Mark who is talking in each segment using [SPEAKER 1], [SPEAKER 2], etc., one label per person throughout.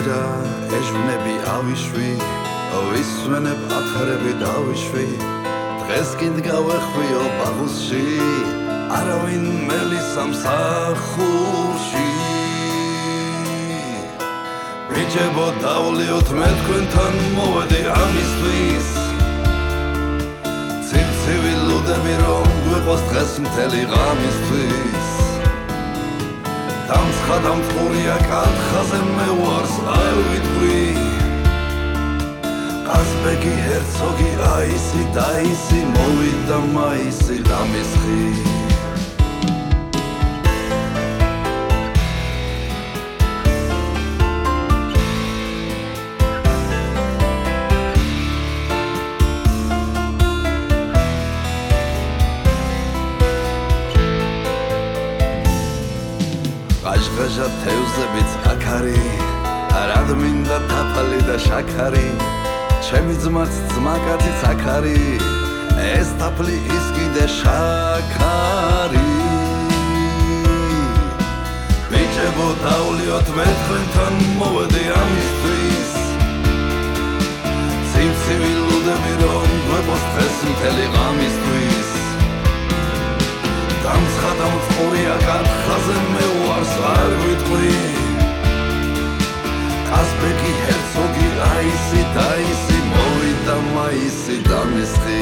[SPEAKER 1] და ეჟვნები ავიშვი ვისვენებ აფრები დავიშვი დღეს კი დგავეხვიო ბაღუსში არავინ მელის სამსახურში ბიჭებო დავლიოთ მე თქვენთან მოვედი ამისთვის ცივცივი ლუდები რომ გვეყოს დღეს მთელი ღამისთვის დამცხურია კათხაზე მე ვარს არ ვიტყვი ყაზბეგი ჰერცოგი აისი დაისი მოვიდა მაისი დამისხი გაჟღაჟა თევზებიც აქარი რად მინდა თაფალი და შაქარი ჩემი ძმაც ძმაკაციც აქარი ეს თაფლი ის კიდე შაქარი ბიჭებო დავლიოთ მე თქვენთან მოვედი ამისთვის ცივცივი ლუდები რომ გვეყოს დღეს მთელი ღამისთვის დამცხურია კათხაზე მე ვარს არ ვიტყვი ყაზბეგი ჰერცოგი აისი დაისი მოვიდა მაისი დამისხი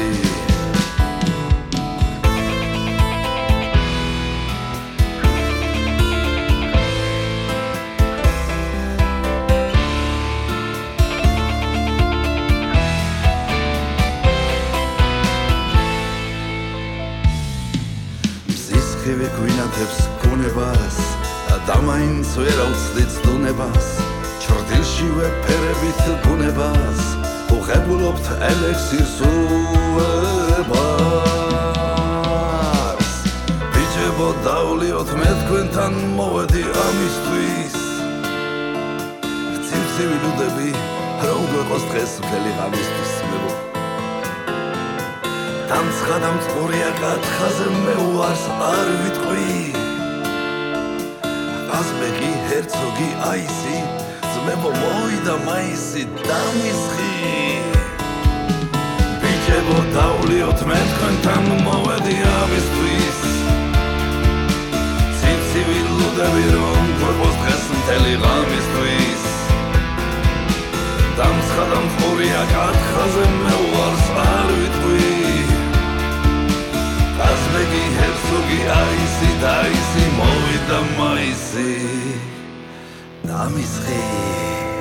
[SPEAKER 1] მზისხივი გვინათებს გონებას და მაინც ვერ აუცდით ცდუნებას ჭრდილშივე ფერებით ბუნებას უღებულობთ ელექსირს უებას ბიჭებო დავლიოთ მე თქვენთან მოვედი ამისთვის ცივცივი ლუდები რომ გვეყოს დღეს მთელი ღამისთვის დამცხურია კათხაზე მე ვარს არ ვიტყვი ყაზბეგი ჰერცოგი აისი ძმებო მოვიდა მაისი დამისხი ბიჭებო დავლიოთ მე თქვენთან მოვედი ამისთვის ცივცივი ლუდები რომ გვეყოს დღეს მთელი ღამისთვის დამცხურია კათხაზე მე ვარს არ ვიტყვი ყაზბეგი ჰერცოგი აისი დაისი მოვიდა მაისი დამისხი